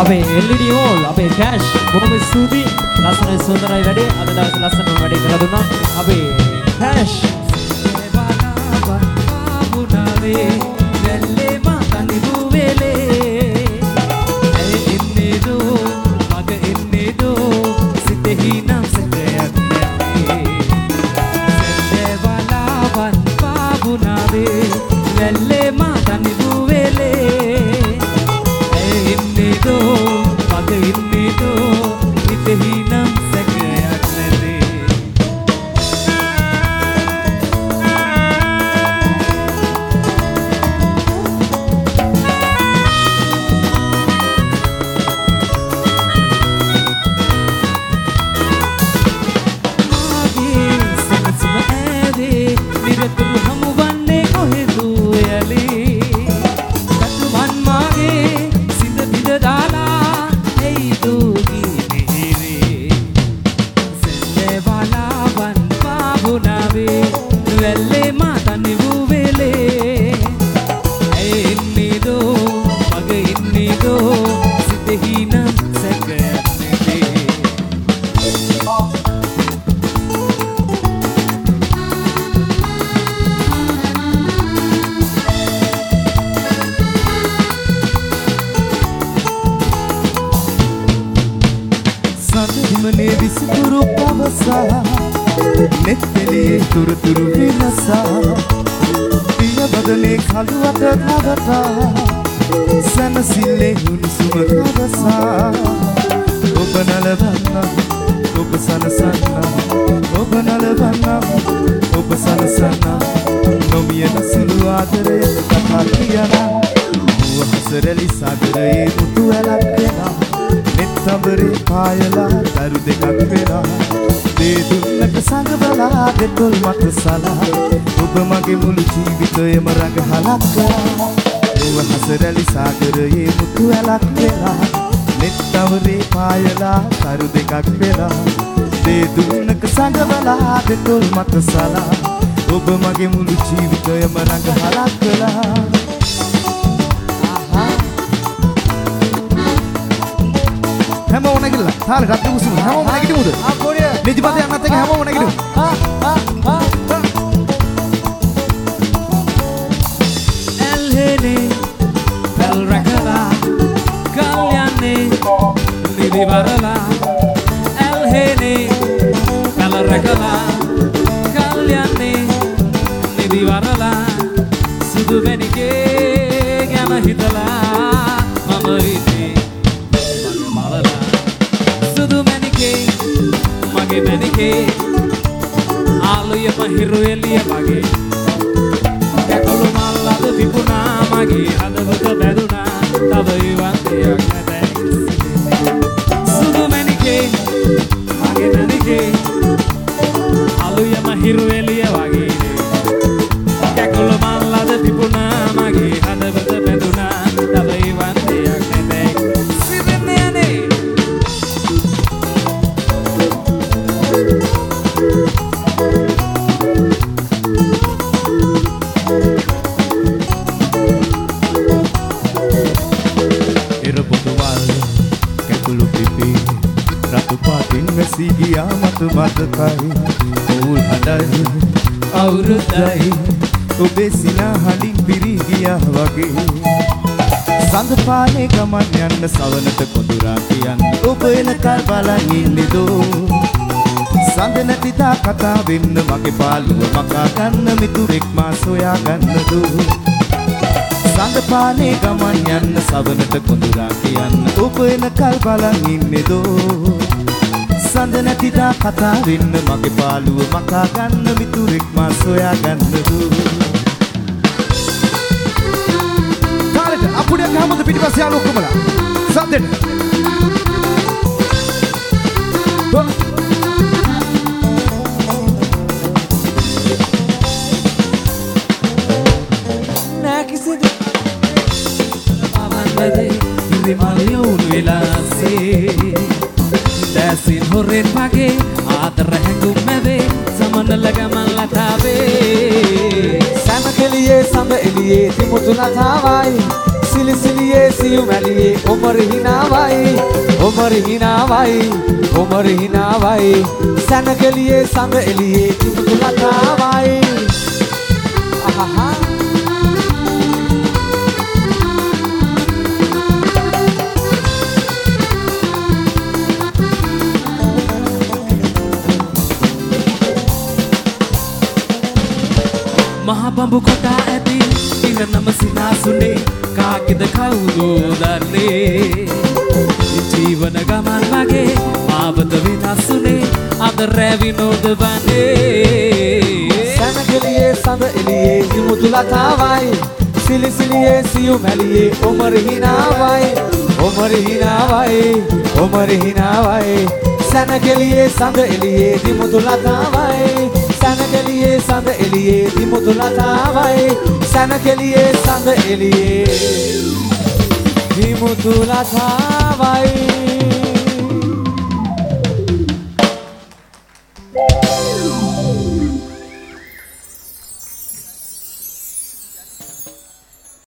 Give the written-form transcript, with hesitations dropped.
අපේ LED wall අපේ cash බොහොම ස්තුතියි ලස්සන සුන්දරයි වැඩේ අද දවසේ ලස්සන වැඩේ කරලා දුන්නා අපේ cash ඔබ මගේ මුළු ජීවිතයම රඟ හලක් කළා හැමෝම නැගිටලා තාල රත් මුසුම හැමෝම නැගිටිමුද නිදිමත යන්නත් එක හැමෝම නැගිටිමු එල්හෙනේ පැල් රැකලා කල්යන්නේ නිදිවරලා එල්හෙනේ පැල් රැකලා නිදිවරලා සුදු වෙනිකේ ගැන හිතලා මම ඉන්නේ මගේ මලලා සුදු වෙනිකේ මගේ වෙනිකේ ආලුයම හිරු එළිය මගේ කැකුළු මල්ලද විපුණා මගේ හදවත බැඳුනා තව ඉවන් දෙයක් නැතයි සුදු වෙනිකේ මගේ වෙනිකේ ආලුයම හිරු එළිය වගේ කැකුළු මල්ලද තිබුණා මගේ හදවත බැඳුනා තව ඉවන් දෙයක් නැතයි සිදෙන්නේ යන්නේ ඉරපොතුවල් කැකුළු පිපි රතු පාටින් වැසී ගියා මට මතකයි ඕල් හඬයි අවුරුද්දයි ඔබේ සිනහඬින් පිරී ගියා වගේ සඳ පානේ ගමන් යන්න සවනට කොඳුරා කියන්න ඔබ එනකල් බලන් ඉන්නේදෝ සඳ නැතිදා කතා වෙන්න මගේ පාළුව මකා ගන්න මිතුරෙක් මා සොයා ගන්නදෝ සඳ පානේ ගමන් යන්න සවනට කොඳුරා කියන්න ඔබ එනකල් බලන් ඉන්නේදෝ සඳ නැතිදා කතා වෙන්න මගේ පාළුව මකා ගන්න මිතුරෙක් මා සොයා ගන්නදෝ අපුඩියක් ගහමුද පිටිපස්සේ යාළුවෝ ඔක්කොමලා සද්දෙට නෑ කිසිදු පවන්වදේ ඉරිමලියුන් විලාසේ දැසින් හොරෙන් වගේ ආදර හැඟුම් මැවේ සමනල ගමන් ලතාවේ සැම කෙලියේ සඳ එළියේ තිමුතු ලතාවයි සිලිසිලියේ සියුම් ඇලියේ උමර හිනාවයි උමර හිනාවයි උමර හිනාවයි සනකලියේ සඳ එළියේ තිබුණු ලතාවයි අහහා මහා බඹු කොටා ඇති ඉරනම සිනාසුනේ කාගෙද කවුදෝ දන්නේ ජීවන ගමන් මගේ ආවද වෙනස්සුනේ අද රැවිනෝද වනේ සනකලියේ සඳ එළියේ දිමුතු ලතාවයි සිලිසිලියේ සියුම් ඇලියේ උමර හිනාවයි උමර හිනාවයි උමර හිනාවයි සනකලියේ සඳ එළියේ දිමුතු ලතාවයි සනකලියේ සඳ එළියේ දිමුතු ලතාවයි සනකලියේ සඳ එළියේ දිමුතු ලතාවයි